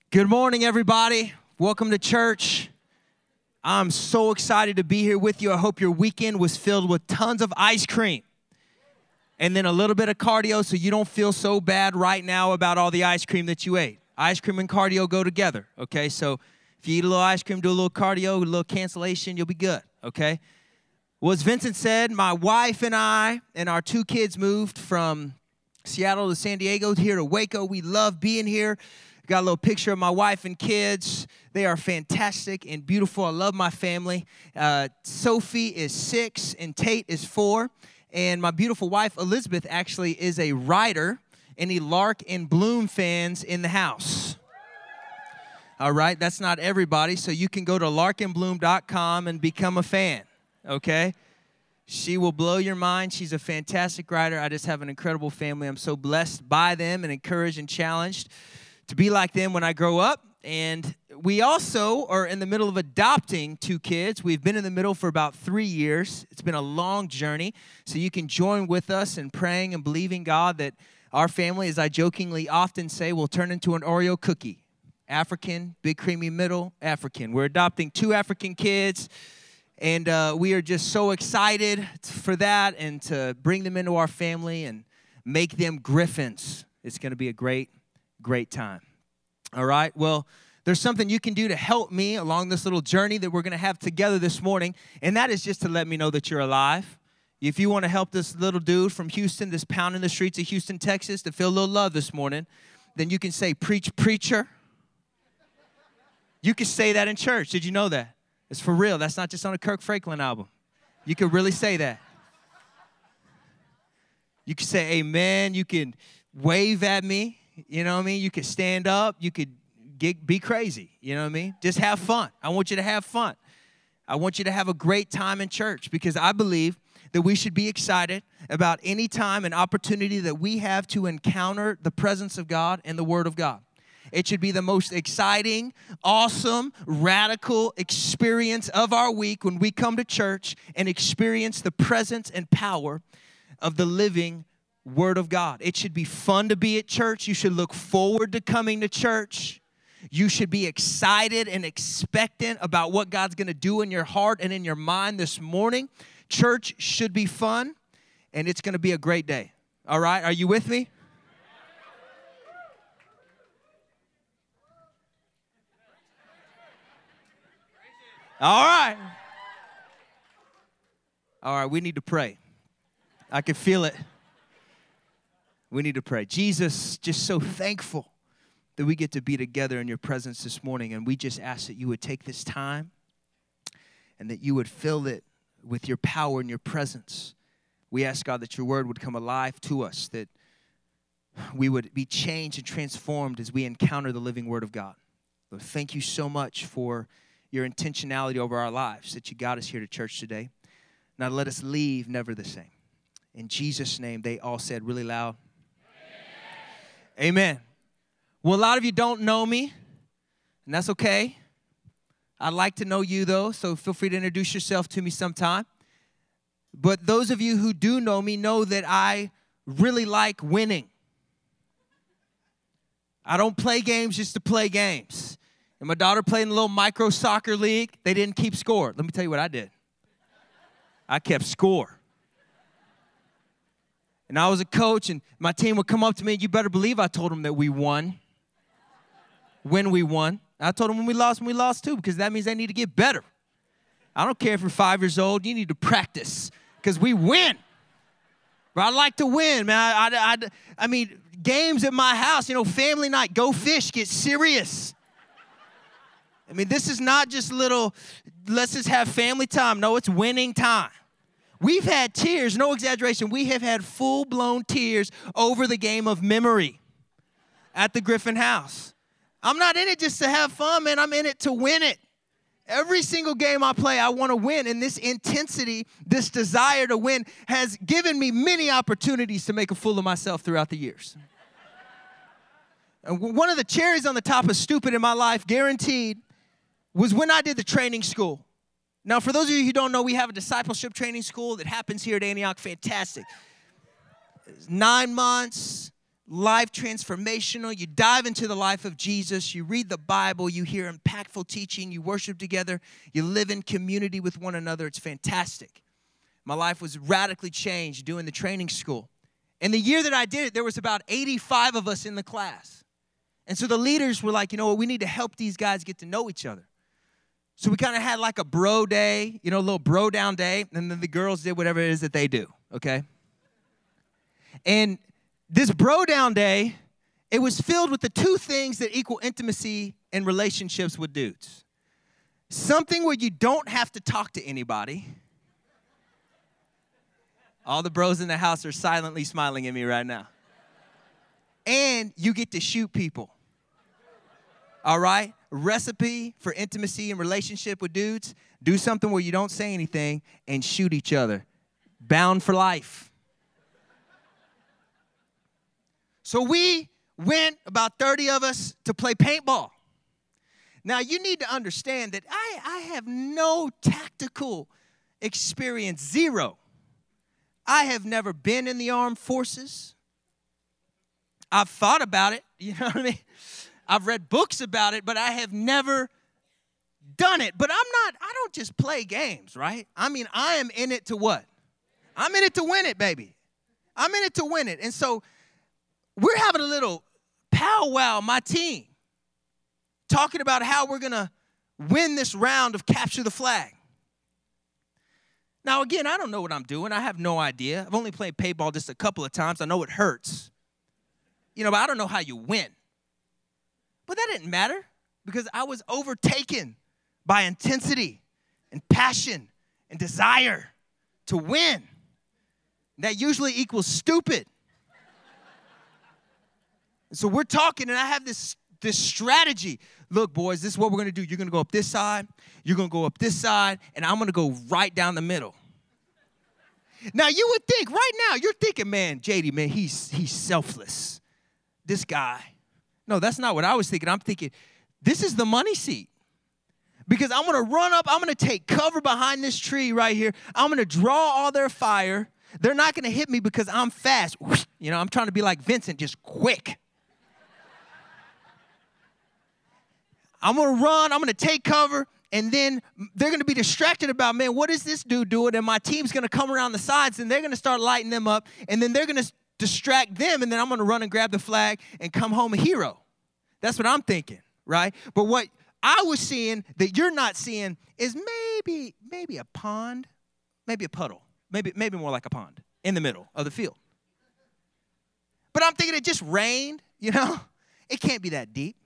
Good morning, everybody. Welcome to church. I'm so excited to be here with you. I hope your weekend was filled with tons of ice cream and then a little bit of cardio so you don't feel so bad right now about all the ice cream that you ate. Ice cream and cardio go together, okay? So if you eat a little ice cream, do a little cardio, a little cancellation, you'll be good, okay? Well, as Vincent said, my wife and I and our two kids moved from Seattle to San Diego, here to Waco. We love being here. Got a little picture of my wife and kids. They are fantastic and beautiful. I love my family. Sophie is 6 and Tate is 4. And my beautiful wife, Elizabeth, actually is a writer. Any Lark and Bloom fans in the house? All right, that's not everybody. So you can go to larkandbloom.com and become a fan, okay? She will blow your mind. She's a fantastic writer. I just have an incredible family. I'm so blessed by them and encouraged and challenged to be like them when I grow up. And we also are in the middle of adopting 2 kids. We've been in the middle for about 3 years. It's been a long journey. So you can join with us in praying and believing God that our family, as I jokingly often say, will turn into an Oreo cookie. African, big creamy middle, African. We're adopting 2 African kids. And we are just so excited for that and to bring them into our family and make them Griffins. It's going to be a great time. All right, well, there's something you can do to help me along this little journey that we're going to have together this morning, and that is just to let me know that you're alive. If you want to help this little dude from Houston that's pounding the streets of Houston, Texas, to feel a little love this morning, then you can say, preach, preacher. You can say that in church. Did you know that? It's for real. That's not just on a Kirk Franklin album. You can really say that. You can say amen. You can wave at me. You know what I mean? You could stand up. You could be crazy. You know what I mean? Just have fun. I want you to have fun. I want you to have a great time in church because I believe that we should be excited about any time and opportunity that we have to encounter the presence of God and the Word of God. It should be the most exciting, awesome, radical experience of our week when we come to church and experience the presence and power of the living Word of God. It should be fun to be at church. You should look forward to coming to church. You should be excited and expectant about what God's going to do in your heart and in your mind this morning. Church should be fun, and it's going to be a great day. All right? Are you with me? All right. All right, we need to pray. I can feel it. We need to pray. Jesus, just so thankful that we get to be together in your presence this morning. And we just ask that you would take this time and that you would fill it with your power and your presence. We ask, God, that your word would come alive to us, that we would be changed and transformed as we encounter the living word of God. Lord, thank you so much for your intentionality over our lives, that you got us here to church today. Now let us leave never the same. In Jesus' name, they all said really loud, Amen. Well, a lot of you don't know me, and that's okay. I'd like to know you, though, so feel free to introduce yourself to me sometime. But those of you who do know me know that I really like winning. I don't play games just to play games. And my daughter played in a little micro soccer league. They didn't keep score. Let me tell you what I did. I kept score. And I was a coach, and my team would come up to me, and you better believe I told them that we won. When we won. I told them when we lost too, because that means they need to get better. I don't care if you're 5 years old. You need to practice, because we win. But I like to win, man. I mean, games at my house, family night, go fish, get serious. I mean, this is not just little, let's just have family time. No, it's winning time. We've had tears, no exaggeration. We have had full-blown tears over the game of memory at the Griffin house. I'm not in it just to have fun, man. I'm in it to win it. Every single game I play, I want to win. And this intensity, this desire to win has given me many opportunities to make a fool of myself throughout the years. And one of the cherries on the top of stupid in my life, guaranteed, was when I did the training school. Now, for those of you who don't know, we have a discipleship training school that happens here at Antioch. Fantastic. 9 months, life transformational. You dive into the life of Jesus. You read the Bible. You hear impactful teaching. You worship together. You live in community with one another. It's fantastic. My life was radically changed doing the training school. And the year that I did it, there was about 85 of us in the class. And so the leaders were like, you know what, we need to help these guys get to know each other. So we kind of had like a bro day, you know, a little bro down day. And then the girls did whatever it is that they do, okay? And this bro down day, it was filled with the two things that equal intimacy and relationships with dudes. Something where you don't have to talk to anybody. All the bros in the house are silently smiling at me right now. And you get to shoot people. All right? Recipe for intimacy and relationship with dudes. Do something where you don't say anything and shoot each other. Bound for life. So we went, about 30 of us, to play paintball. Now, you need to understand that I have no tactical experience, zero. I have never been in the armed forces. I've thought about it, you know what I mean? I've read books about it, but I have never done it. But I don't just play games, right? I mean, I am in it to what? I'm in it to win it, baby. I'm in it to win it. And so we're having a little powwow, my team, talking about how we're going to win this round of capture the flag. Now, again, I don't know what I'm doing. I have no idea. I've only played paintball just a couple of times. I know it hurts. You know, but I don't know how you win. But that didn't matter because I was overtaken by intensity and passion and desire to win. That usually equals stupid. And so we're talking, and I have this strategy. Look, boys, this is what we're going to do. You're going to go up this side. You're going to go up this side. And I'm going to go right down the middle. Now, you would think, right now, you're thinking, man, JD, man, he's selfless. This guy. No, that's not what I was thinking. I'm thinking, this is the money seat. Because I'm going to run up. I'm going to take cover behind this tree right here. I'm going to draw all their fire. They're not going to hit me because I'm fast. You know, I'm trying to be like Vincent, just quick. I'm going to run, I'm going to take cover, and then they're going to be distracted about, man, what is this dude doing? And my team's going to come around the sides, and they're going to start lighting them up, and then they're going to distract them, and then I'm going to run and grab the flag and come home a hero. That's what I'm thinking, right? But what I was seeing that you're not seeing is maybe a pond, maybe a puddle, maybe more like a pond in the middle of the field. But I'm thinking it just rained, you know? It can't be that deep.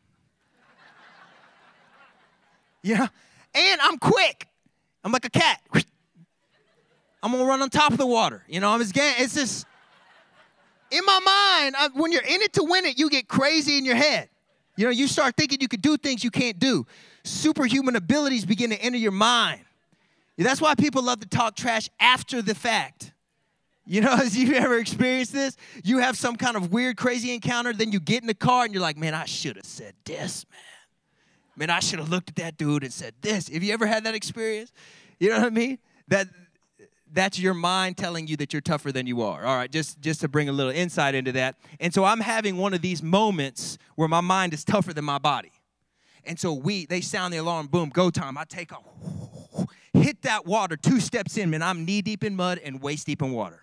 Yeah, and I'm quick. I'm like a cat. I'm gonna run on top of the water. You know, it's just in my mind. When you're in it to win it, you get crazy in your head. You know, you start thinking you could do things you can't do. Superhuman abilities begin to enter your mind. That's why people love to talk trash after the fact. You know, has you ever experienced this? You have some kind of weird, crazy encounter, then you get in the car and you're like, man, I should have said this, man. Man, I should have looked at that dude and said this. Have you ever had that experience? You know what I mean? That's your mind telling you that you're tougher than you are. All right, just to bring a little insight into that. And so I'm having one of these moments where my mind is tougher than my body. And so they sound the alarm, boom, go time. I take off, hit that water, 2 steps in, man, I'm knee deep in mud and waist deep in water.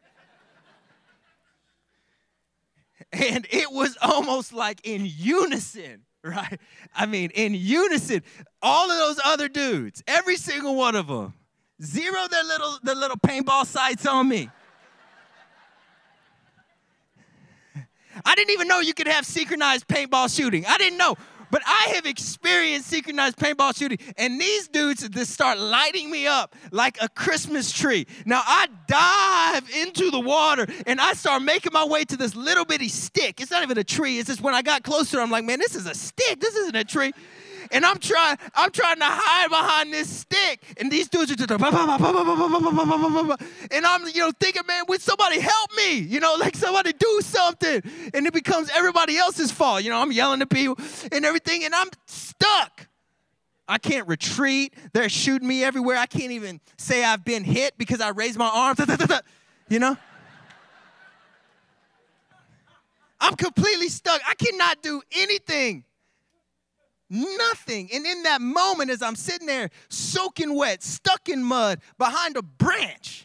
And it was almost like in unison. Right? I mean, in unison, all of those other dudes, every single one of them, zero their little paintball sights on me. I didn't even know you could have synchronized paintball shooting. I didn't know. But I have experienced synchronized paintball shooting, and these dudes just start lighting me up like a Christmas tree. Now, I dive into the water, and I start making my way to this little bitty stick. It's not even a tree. It's just when I got closer, I'm like, man, this is a stick. This isn't a tree. And I'm trying to hide behind this stick. And these dudes are just and I'm, thinking, man, would somebody help me? Like somebody do something. And it becomes everybody else's fault. I'm yelling at people and everything, and I'm stuck. I can't retreat. They're shooting me everywhere. I can't even say I've been hit because I raised my arms. I'm completely stuck. I cannot do anything. Nothing. And in that moment, as I'm sitting there soaking wet, stuck in mud, behind a branch,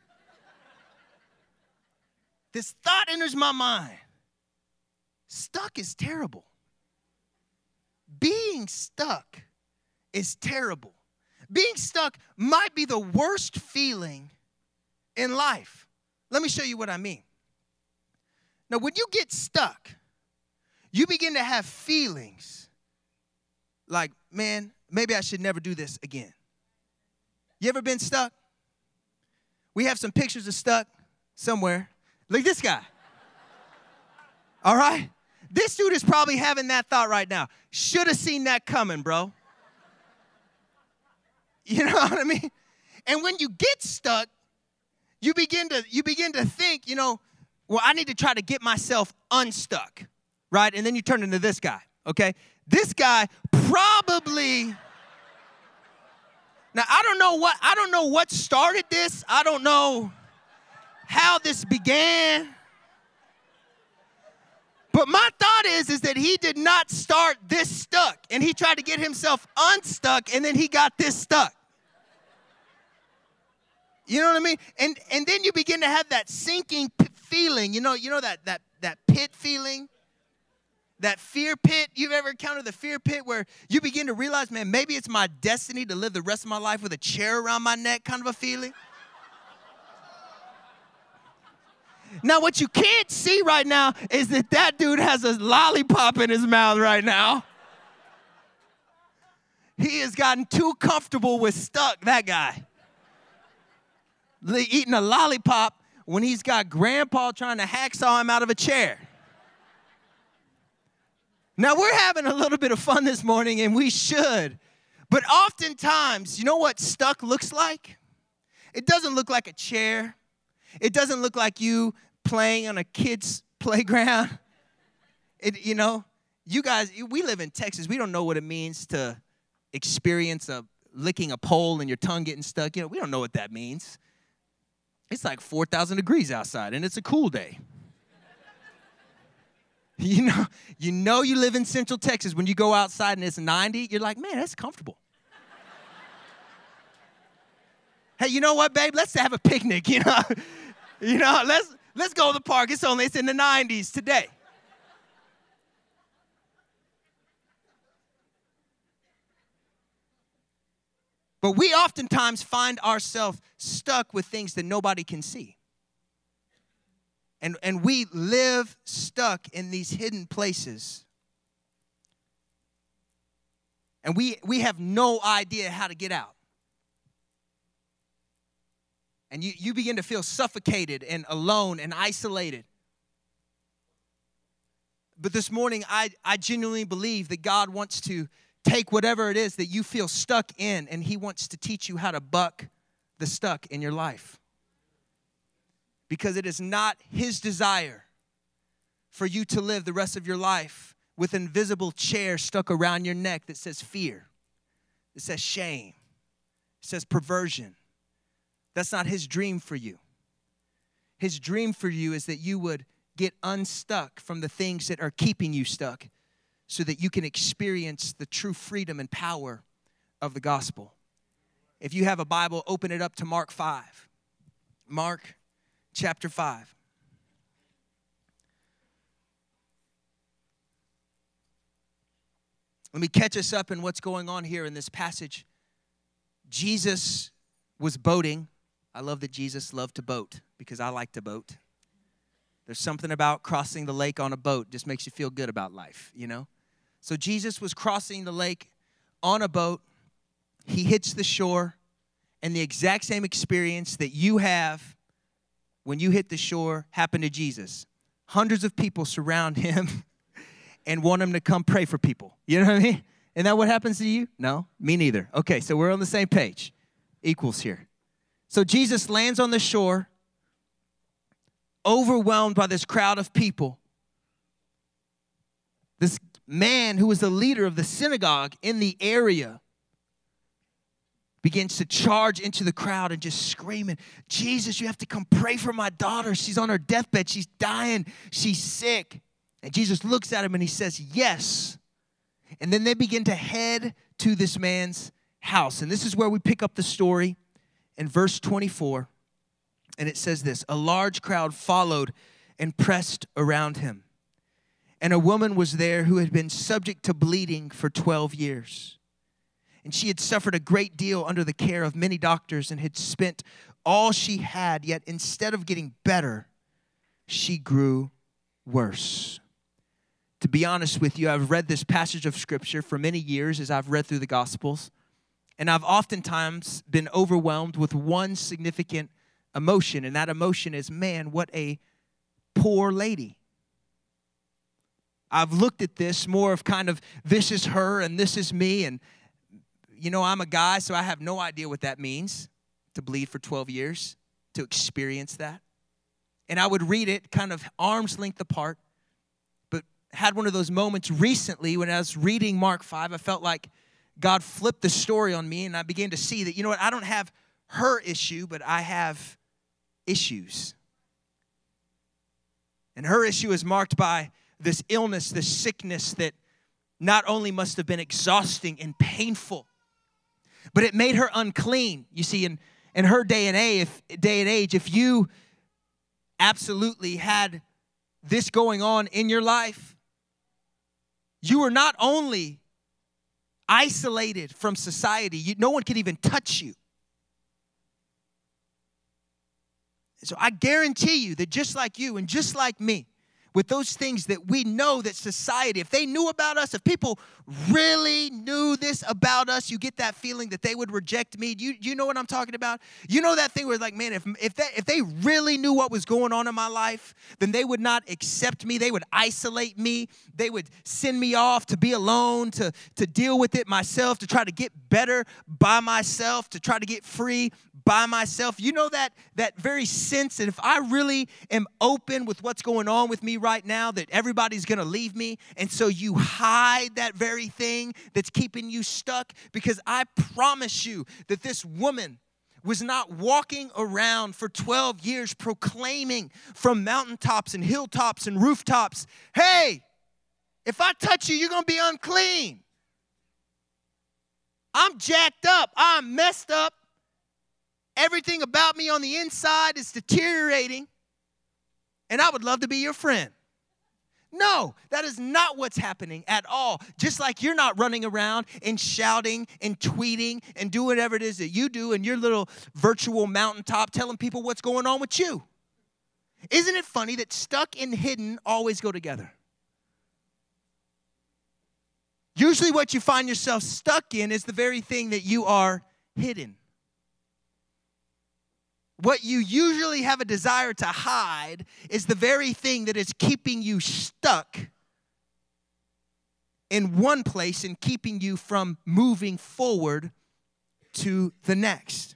this thought enters my mind. Stuck is terrible. Being stuck is terrible. Being stuck might be the worst feeling in life. Let me show you what I mean. Now, when you get stuck, you begin to have feelings like, man, maybe I should never do this again. You ever been stuck? We have some pictures of stuck somewhere. Look at this guy. All right? This dude is probably having that thought right now. Should have seen that coming, bro. You know what I mean? And when you get stuck, you begin to think, well, I need to try to get myself unstuck, right? And then you turn into this guy, okay? This guy probably, now I don't know what started this. I don't know how this began. But my thought is that he did not start this stuck, and he tried to get himself unstuck, and then he got this stuck. You know what I mean? And then you begin to have that sinking feeling. You know that pit feeling? That fear pit. You've ever encountered the fear pit where you begin to realize, man, maybe it's my destiny to live the rest of my life with a chair around my neck kind of a feeling? Now, what you can't see right now is that dude has a lollipop in his mouth right now. He has gotten too comfortable with stuck, that guy. Eating a lollipop when he's got grandpa trying to hacksaw him out of a chair. Now, we're having a little bit of fun this morning, and we should. But oftentimes, you know what stuck looks like? It doesn't look like a chair. It doesn't look like you playing on a kid's playground. You guys, we live in Texas. We don't know what it means to experience licking a pole and your tongue getting stuck. We don't know what that means. It's like 4,000 degrees outside, and it's a cool day. You live in Central Texas. When you go outside and it's 90, you're like, man, that's comfortable. Hey, you know what, babe? Let's have a picnic, let's go to the park. It's in the 90s today. But we oftentimes find ourselves stuck with things that nobody can see. And we live stuck in these hidden places. And we have no idea how to get out. And you begin to feel suffocated and alone and isolated. But this morning, I genuinely believe that God wants to take whatever it is that you feel stuck in, and he wants to teach you how to buck the stuck in your life. Because it is not his desire for you to live the rest of your life with an invisible chair stuck around your neck that says fear, it says shame, it says perversion. That's not his dream for you. His dream for you is that you would get unstuck from the things that are keeping you stuck so that you can experience the true freedom and power of the gospel. If you have a Bible, open it up to Mark 5. Mark chapter 5. Let me catch us up in what's going on here in this passage. Jesus was boating. I love that Jesus loved to boat because I like to boat. There's something about crossing the lake on a boat just makes you feel good about life, So Jesus was crossing the lake on a boat. He hits the shore, and the exact same experience that you have when you hit the shore happened to Jesus. Hundreds of people surround him and want him to come pray for people. You know what I mean? Isn't that what happens to you? No, me neither. Okay, so we're on the same page. Equals here. So Jesus lands on the shore, overwhelmed by this crowd of people. This man who was the leader of the synagogue in the area begins to charge into the crowd and just screaming, Jesus, you have to come pray for my daughter. She's on her deathbed. She's dying. She's sick. And Jesus looks at him and he says, yes. And then they begin to head to this man's house. And this is where we pick up the story in verse 24. And it says this: a large crowd followed and pressed around him. And a woman was there who had been subject to bleeding for 12 years. And she had suffered a great deal under the care of many doctors and had spent all she had, yet instead of getting better, she grew worse. To be honest with you, I've read this passage of Scripture for many years as I've read through the Gospels, and I've oftentimes been overwhelmed with one significant emotion, and that emotion is, man, what a poor lady. I've looked at this more of kind of, this is her and this is me, and you know, I'm a guy, so I have no idea what that means, to bleed for 12 years, to experience that. And I would read it kind of arm's length apart, but had one of those moments recently when I was reading Mark 5, I felt like God flipped the story on me, and I began to see that, you know what, I don't have her issue, but I have issues. And her issue is marked by this illness, this sickness that not only must have been exhausting and painful, but it made her unclean. You see, in her day and age, if you absolutely had this going on in your life, you were not only isolated from society, no one could even touch you. So I guarantee you that just like you and just like me, with those things that we know that society, if they knew about us, if people really knew this about us, you get that feeling that they would reject me. You know what I'm talking about? You know that thing where it's like, man, if they really knew what was going on in my life, then they would not accept me. They would isolate me. They would send me off to be alone, to deal with it myself, to try to get better by myself, to try to get free by myself. You know that very sense that if I really am open with what's going on with me right now, that everybody's going to leave me. And so you hide that very thing that's keeping you stuck, because I promise you that this woman was not walking around for 12 years proclaiming from mountaintops and hilltops and rooftops, hey, if I touch you, you're going to be unclean. I'm jacked up. I'm messed up. Everything about me on the inside is deteriorating, and I would love to be your friend. No, that is not what's happening at all. Just like you're not running around and shouting and tweeting and doing whatever it is that you do in your little virtual mountaintop telling people what's going on with you. Isn't it funny that stuck and hidden always go together? Usually what you find yourself stuck in is the very thing that you are hidden. What you usually have a desire to hide is the very thing that is keeping you stuck in one place and keeping you from moving forward to the next.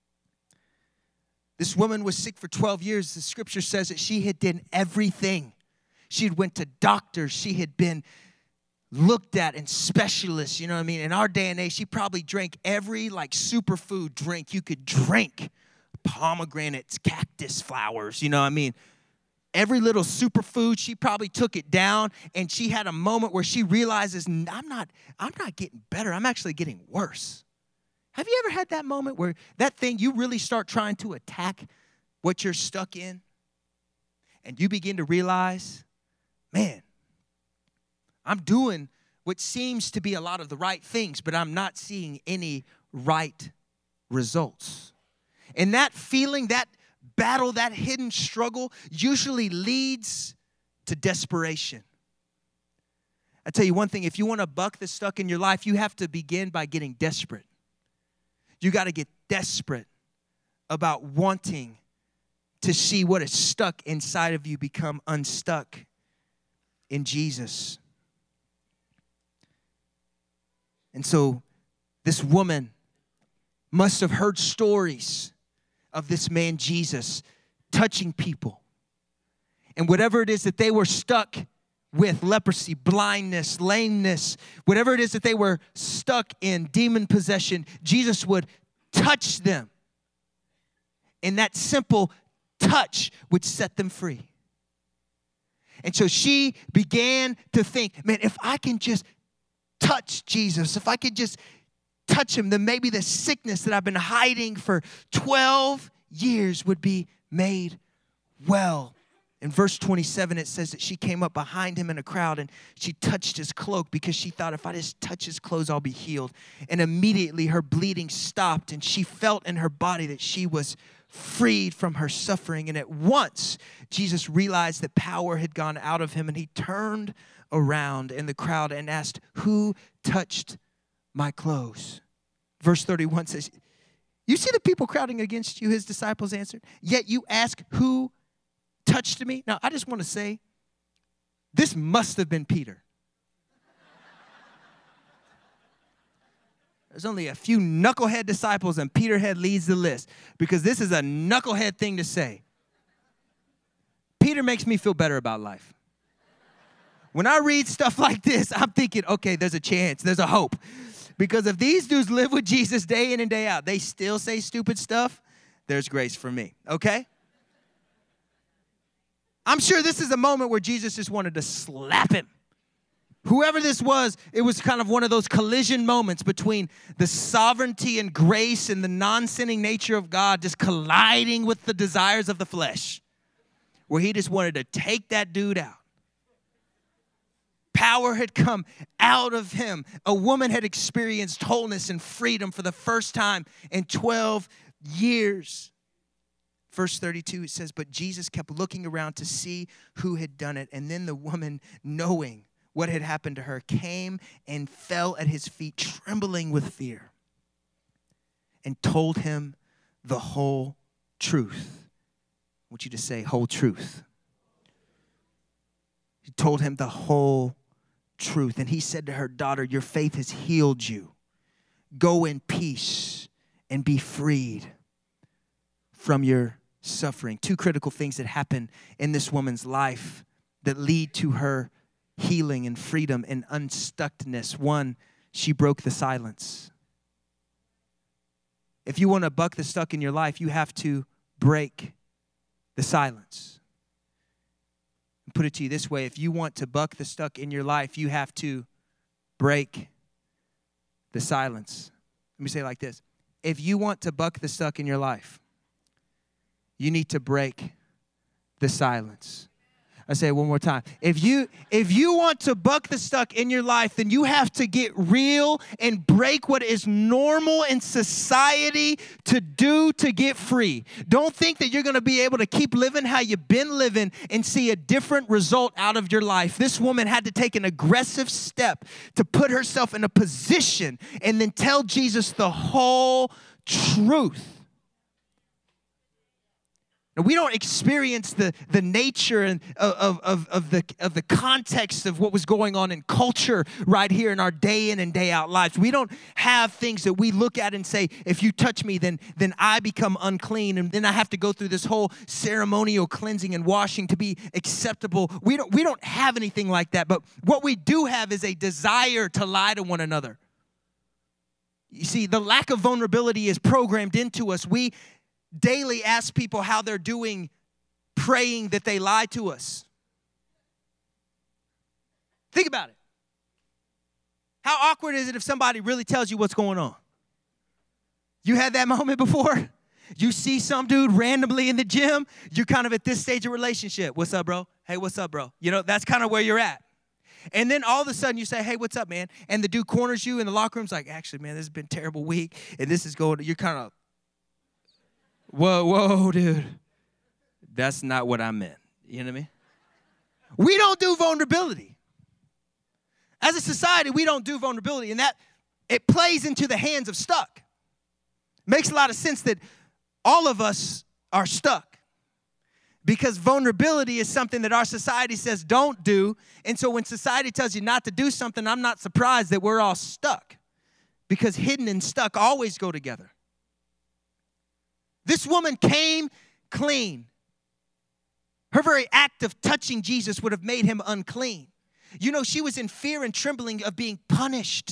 This woman was sick for 12 years. The scripture says that she had done everything. She had went to doctors. She had been looked at and specialists, you know what I mean? In our day and age, she probably drank every superfood drink you could drink. Pomegranates, cactus flowers, you know what I mean? Every little superfood, she probably took it down, and she had a moment where she realizes, I'm not getting better, I'm actually getting worse. Have you ever had that moment where that thing, you really start trying to attack what you're stuck in, and you begin to realize, man, I'm doing what seems to be a lot of the right things, but I'm not seeing any right results. And that feeling, that battle, that hidden struggle usually leads to desperation. I tell you one thing, if you want to buck the stuck in your life, you have to begin by getting desperate. You got to get desperate about wanting to see what is stuck inside of you become unstuck in Jesus. And so this woman must have heard stories of this man Jesus touching people. And whatever it is that they were stuck with, leprosy, blindness, lameness, whatever it is that they were stuck in, demon possession, Jesus would touch them. And that simple touch would set them free. And so she began to think, man, if I can just touch Jesus, if I could just touch him, then maybe the sickness that I've been hiding for 12 years would be made well. In verse 27, it says that she came up behind him in a crowd and she touched his cloak because she thought, if I just touch his clothes, I'll be healed. And immediately her bleeding stopped and she felt in her body that she was freed from her suffering. And at once, Jesus realized that power had gone out of him and he turned around in the crowd and asked, who touched my clothes? Verse 31 says, you see the people crowding against you, his disciples answered, yet you ask who touched me? Now, I just want to say, this must have been Peter. There's only a few knucklehead disciples, and Peter leads the list because this is a knucklehead thing to say. Peter makes me feel better about life. When I read stuff like this, I'm thinking, okay, there's a chance, there's a hope. Because if these dudes live with Jesus day in and day out, they still say stupid stuff, there's grace for me, okay? I'm sure this is a moment where Jesus just wanted to slap him. Whoever this was, it was kind of one of those collision moments between the sovereignty and grace and the non-sinning nature of God just colliding with the desires of the flesh, where he just wanted to take that dude out. Power had come out of him. A woman had experienced wholeness and freedom for the first time in 12 years. Verse 32, it says, but Jesus kept looking around to see who had done it. And then the woman, knowing what had happened to her, came and fell at his feet, trembling with fear, and told him the whole truth. I want you to say, whole truth. He told him the whole truth. And he said to her, daughter, your faith has healed you. Go in peace and be freed from your suffering. Two critical things that happen in this woman's life that lead to her healing and freedom and unstuckness. One, she broke the silence. If you want to buck the stuck in your life, you have to break the silence. And put it to you this way, if you want to buck the stuck in your life, you have to break the silence. Let me say it like this. If you want to buck the stuck in your life, you need to break the silence. I say it one more time. If you want to buck the stuck in your life, then you have to get real and break what is normal in society to do to get free. Don't think that you're going to be able to keep living how you've been living and see a different result out of your life. This woman had to take an aggressive step to put herself in a position and then tell Jesus the whole truth. Now, we don't experience the nature and of the context of what was going on in culture right here in our day in and day out lives. We don't have things that we look at and say, if you touch me, then I become unclean, and then I have to go through this whole ceremonial cleansing and washing to be acceptable. We don't have anything like that, but what we do have is a desire to lie to one another. You see, the lack of vulnerability is programmed into us. We daily ask people how they're doing, praying that they lie to us. Think about it. How awkward is it if somebody really tells you what's going on? You had that moment before? You see some dude randomly in the gym, you're kind of at this stage of relationship. What's up, bro? Hey, what's up, bro? You know, that's kind of where you're at. And then all of a sudden you say, hey, what's up, man? And the dude corners you in the locker room's like, actually, man, this has been a terrible week. And this is going, you're kind of, whoa, dude. That's not what I meant. You know what I mean? We don't do vulnerability. As a society, we don't do vulnerability. And that, it plays into the hands of stuck. Makes a lot of sense that all of us are stuck. Because vulnerability is something that our society says don't do. And so when society tells you not to do something, I'm not surprised that we're all stuck. Because hidden and stuck always go together. This woman came clean. Her very act of touching Jesus would have made him unclean. You know, she was in fear and trembling of being punished.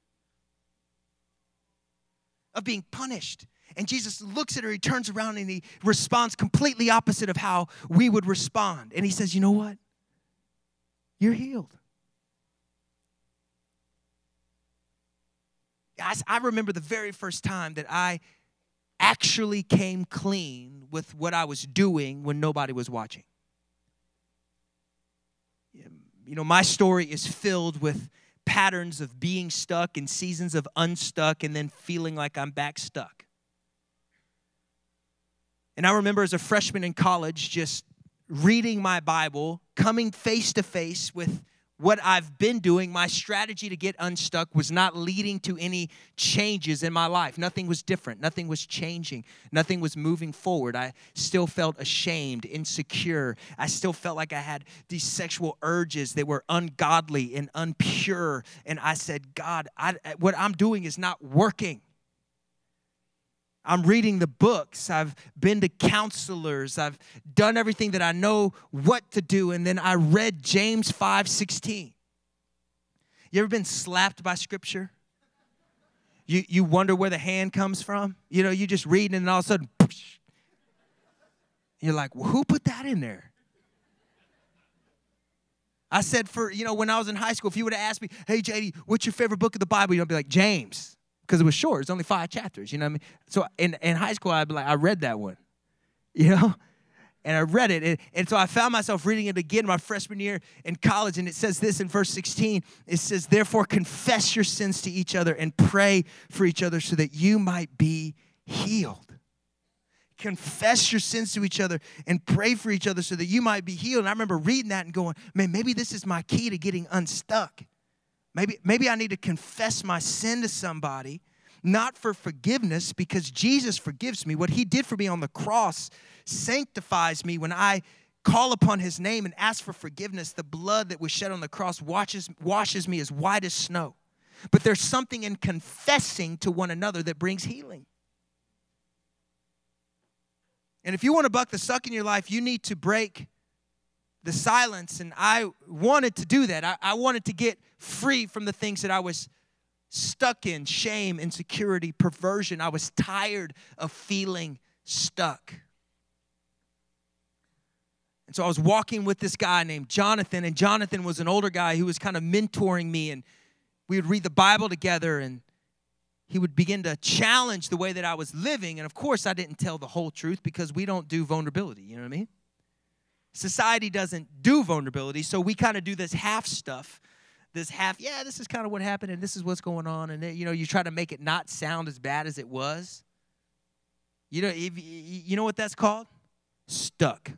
And Jesus looks at her, he turns around and he responds completely opposite of how we would respond. And he says, you know what? you're healed. I remember the very first time that I actually came clean with what I was doing when nobody was watching. You know, my story is filled with patterns of being stuck and seasons of unstuck and then feeling like I'm back stuck. And I remember as a freshman in college just reading my Bible, coming face to face with what I've been doing. My strategy to get unstuck was not leading to any changes in my life. Nothing was different. Nothing was changing. Nothing was moving forward. I still felt ashamed, insecure. I still felt like I had these sexual urges that were ungodly and unpure. And I said, God, what I'm doing is not working. I'm reading the books. I've been to counselors. I've done everything that I know what to do. And then I read James 5:16. You ever been slapped by Scripture? You wonder where the hand comes from? You know, you just read and all of a sudden, poosh. You're like, well, who put that in there? I said when I was in high school, if you would have asked me, hey, JD, what's your favorite book of the Bible? You'd be like, James. Because it was short. It's only 5 chapters, you know what I mean? So in high school, I'd be like, I read that one, you know? And I read it. And so I found myself reading it again my freshman year in college. And it says this in verse 16. It says, therefore, confess your sins to each other and pray for each other so that you might be healed. Confess your sins to each other and pray for each other so that you might be healed. And I remember reading that and going, man, maybe this is my key to getting unstuck. Maybe I need to confess my sin to somebody, not for forgiveness, because Jesus forgives me. What he did for me on the cross sanctifies me. When I call upon his name and ask for forgiveness, the blood that was shed on the cross washes me as white as snow. But there's something in confessing to one another that brings healing. And if you want to buck the suck in your life, you need to break the silence. And I wanted to do that. I wanted to get free from the things that I was stuck in: shame, insecurity, perversion. I was tired of feeling stuck. And so I was walking with this guy named Jonathan, and Jonathan was an older guy who was kind of mentoring me, and we would read the Bible together, and he would begin to challenge the way that I was living. And of course, I didn't tell the whole truth because we don't do vulnerability, you know what I mean? Society doesn't do vulnerability, so we kind of do this half stuff. This is kind of what happened, and this is what's going on. And then, you try to make it not sound as bad as it was. You know what that's called? Stuck.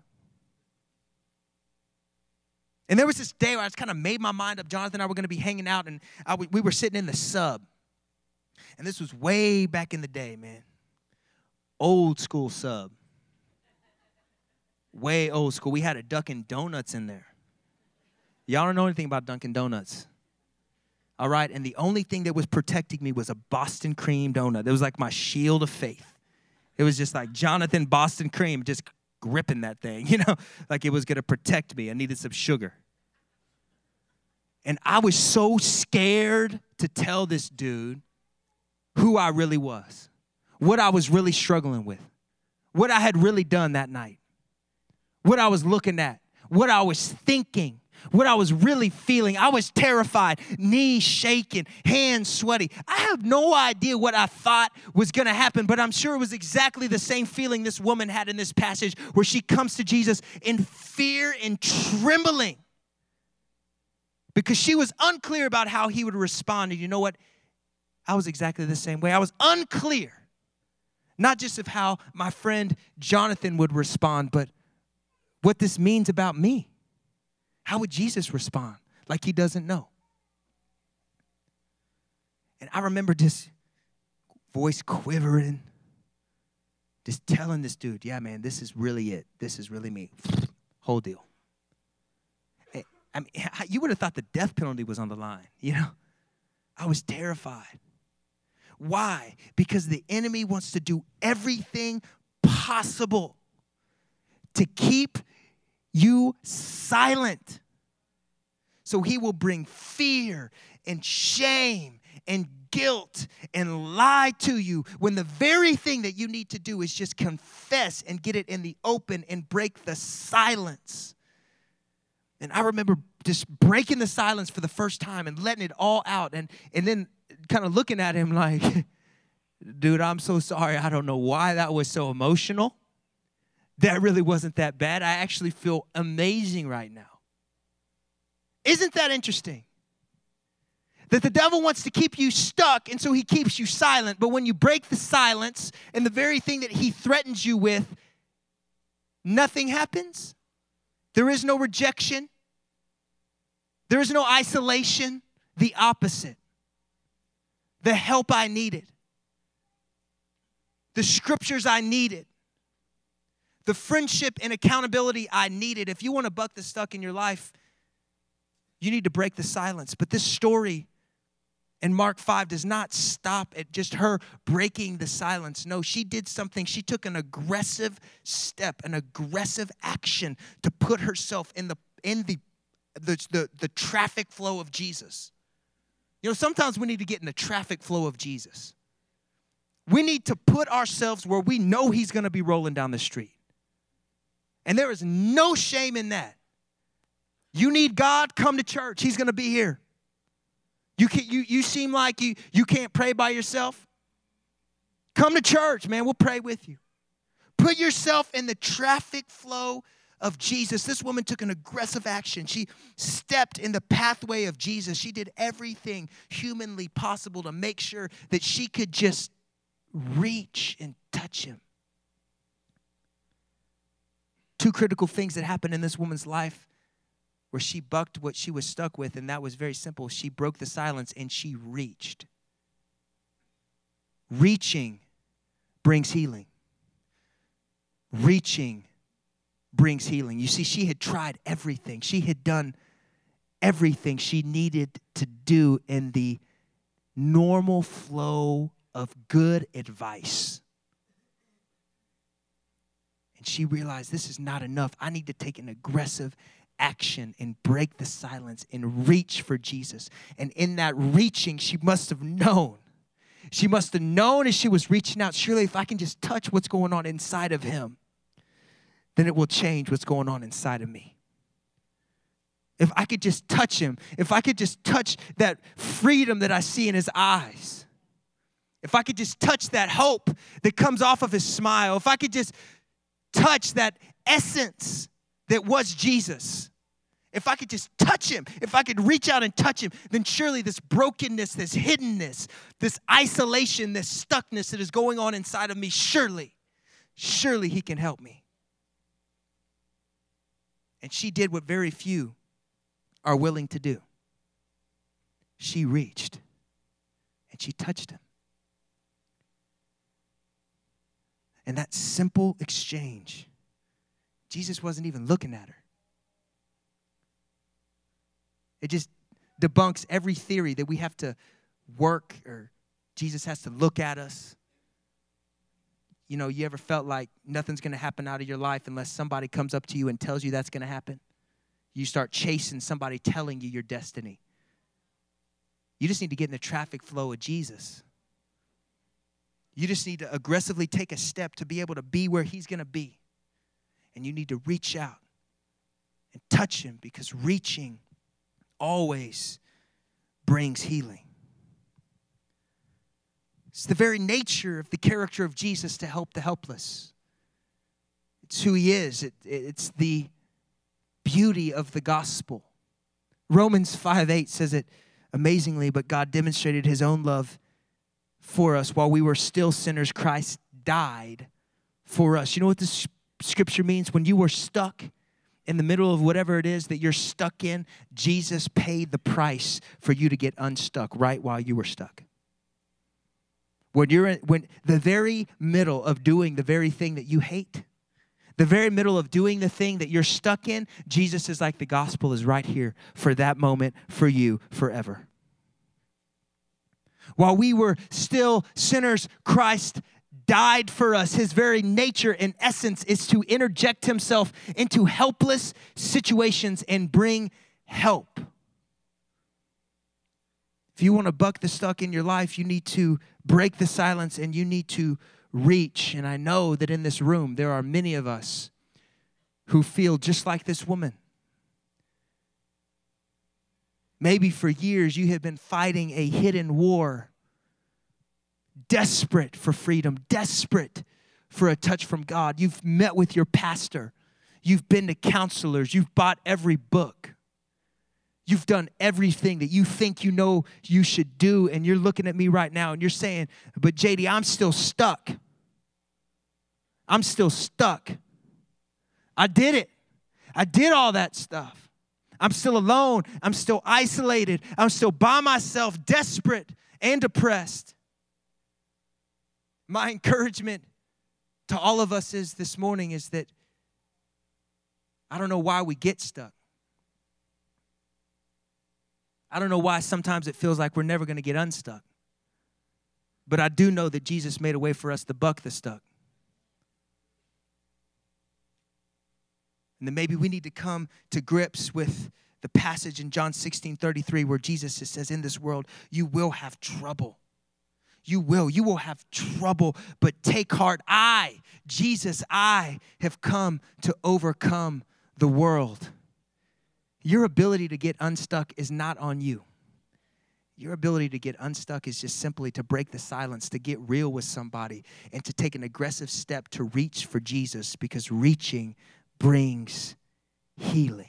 And there was this day where I just kind of made my mind up. Jonathan and I were going to be hanging out, and we were sitting in the sub. And this was way back in the day, man. Old school sub. Way old school. We had a Dunkin' Donuts in there. Y'all don't know anything about Dunkin' Donuts. All right? And the only thing that was protecting me was a Boston cream donut. It was like my shield of faith. It was just like Jonathan Boston cream, just gripping that thing, like it was going to protect me. I needed some sugar. And I was so scared to tell this dude who I really was, what I was really struggling with, what I had really done that night, what I was looking at, what I was thinking, what I was really feeling. I was terrified, knees shaking, hands sweaty. I have no idea what I thought was going to happen, but I'm sure it was exactly the same feeling this woman had in this passage where she comes to Jesus in fear and trembling because she was unclear about how he would respond. And you know what? I was exactly the same way. I was unclear, not just of how my friend Jonathan would respond, but what this means about me. How would Jesus respond? Like he doesn't know. And I remember this voice quivering, just telling this dude, yeah, man, this is really it. This is really me. Whole deal. I mean, you would have thought the death penalty was on the line, I was terrified. Why? Because the enemy wants to do everything possible to keep you silent. So he will bring fear and shame and guilt and lie to you when the very thing that you need to do is just confess and get it in the open and break the silence. And I remember just breaking the silence for the first time and letting it all out. And then kind of looking at him like, dude, I'm so sorry. I don't know why that was so emotional. That really wasn't that bad. I actually feel amazing right now. Isn't that interesting? That the devil wants to keep you stuck, and so he keeps you silent. But when you break the silence and the very thing that he threatens you with, nothing happens. There is no rejection. There is no isolation. The opposite. The help I needed. The scriptures I needed. The friendship and accountability I needed. If you want to buck the stuck in your life, you need to break the silence. But this story in Mark 5 does not stop at just her breaking the silence. No, she did something. She took an aggressive step, an aggressive action to put herself in the traffic flow of Jesus. You know, sometimes we need to get in the traffic flow of Jesus. We need to put ourselves where we know he's going to be rolling down the street. And there is no shame in that. You need God, come to church. He's going to be here. You seem like you can't pray by yourself. Come to church, man. We'll pray with you. Put yourself in the traffic flow of Jesus. This woman took an aggressive action. She stepped in the pathway of Jesus. She did everything humanly possible to make sure that she could just reach and touch him. Two critical things that happened in this woman's life where she bucked what she was stuck with, and that was very simple. She broke the silence and she reached. Reaching brings healing. Reaching brings healing. You see, she had tried everything. She had done everything she needed to do in the normal flow of good advice. And she realized this is not enough. I need to take an aggressive action and break the silence and reach for Jesus. And in that reaching, she must have known. She must have known as she was reaching out, surely if I can just touch what's going on inside of him, then it will change what's going on inside of me. If I could just touch him, if I could just touch that freedom that I see in his eyes, if I could just touch that hope that comes off of his smile, if I could just touch that essence that was Jesus, if I could just touch him, if I could reach out and touch him, then surely this brokenness, this hiddenness, this isolation, this stuckness that is going on inside of me, surely he can help me. And she did what very few are willing to do. She reached and she touched him. And that simple exchange, Jesus wasn't even looking at her. It just debunks every theory that we have to work or Jesus has to look at us. You know, you ever felt like nothing's going to happen out of your life unless somebody comes up to you and tells you that's going to happen? You start chasing somebody telling you your destiny. You just need to get in the traffic flow of Jesus. You just need to aggressively take a step to be able to be where he's going to be. And you need to reach out and touch him because reaching always brings healing. It's the very nature of the character of Jesus to help the helpless. It's who he is. It's the beauty of the gospel. Romans 5:8 says it amazingly, but God demonstrated his own love for us. While we were still sinners, Christ died for us. You know what this scripture means? When you were stuck in the middle of whatever it is that you're stuck in, Jesus paid the price for you to get unstuck right while you were stuck. When the very middle of doing the very thing that you hate, the very middle of doing the thing that you're stuck in, Jesus is like, the gospel is right here for that moment, for you, forever. While we were still sinners, Christ died for us. His very nature and essence is to interject himself into helpless situations and bring help. If you want to buck the stuck in your life, you need to break the silence and you need to reach. And I know that in this room, there are many of us who feel just like this woman. Maybe for years you have been fighting a hidden war, desperate for freedom, desperate for a touch from God. You've met with your pastor. You've been to counselors. You've bought every book. You've done everything that you think you know you should do, and you're looking at me right now and you're saying, but JD, I'm still stuck. I'm still stuck. I did it. I did all that stuff. I'm still alone. I'm still isolated. I'm still by myself, desperate and depressed. My encouragement to all of us is this morning is that I don't know why we get stuck. I don't know why sometimes it feels like we're never going to get unstuck. But I do know that Jesus made a way for us to buck the stuck. And then maybe we need to come to grips with the passage in John 16:33 where Jesus says, in this world, you will have trouble. You will have trouble, but take heart. Jesus, I have come to overcome the world. Your ability to get unstuck is not on you. Your ability to get unstuck is just simply to break the silence, to get real with somebody, and to take an aggressive step to reach for Jesus, because reaching brings healing.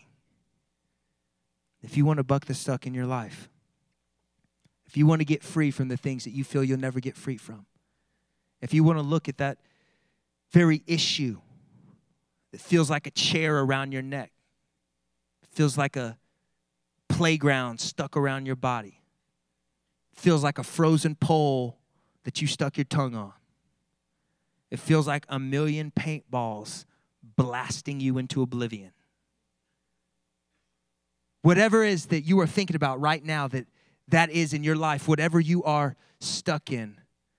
If you want to buck the stuck in your life, if you want to get free from the things that you feel you'll never get free from, if you want to look at that very issue that feels like a chair around your neck, feels like a playground stuck around your body, feels like a frozen pole that you stuck your tongue on, it feels like a million paintballs blasting you into oblivion. Whatever it is that you are thinking about right now that is in your life, whatever you are stuck in,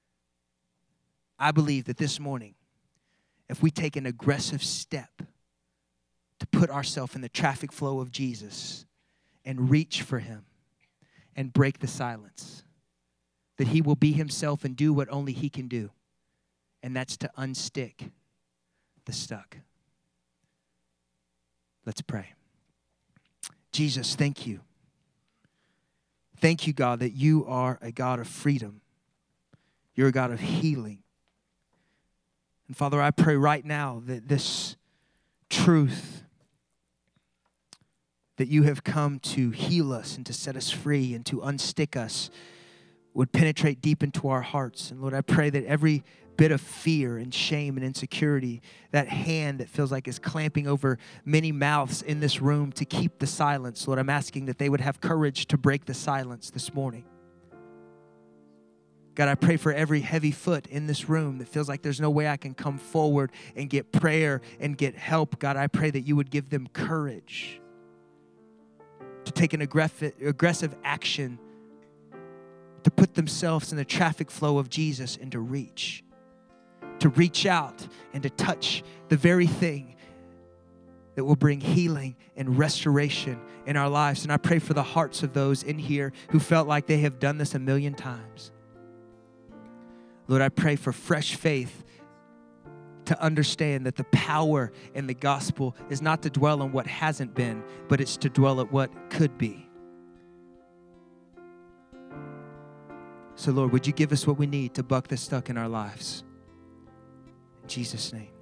I believe that this morning, if we take an aggressive step to put ourselves in the traffic flow of Jesus and reach for him and break the silence, that he will be himself and do what only he can do, and that's to unstick the stuck. Let's pray. Jesus, thank you. Thank you, God, that you are a God of freedom. You're a God of healing. And Father, I pray right now that this truth that you have come to heal us and to set us free and to unstick us would penetrate deep into our hearts. And Lord, I pray that every bit of fear and shame and insecurity, that hand that feels like is clamping over many mouths in this room to keep the silence, Lord, I'm asking that they would have courage to break the silence this morning. God, I pray for every heavy foot in this room that feels like there's no way I can come forward and get prayer and get help. God, I pray that you would give them courage to take an aggressive action to put themselves in the traffic flow of Jesus and to reach out and to touch the very thing that will bring healing and restoration in our lives. And I pray for the hearts of those in here who felt like they have done this a million times. Lord, I pray for fresh faith to understand that the power in the gospel is not to dwell on what hasn't been, but it's to dwell at what could be. So, Lord, would you give us what we need to buck the stuck in our lives? In Jesus' name.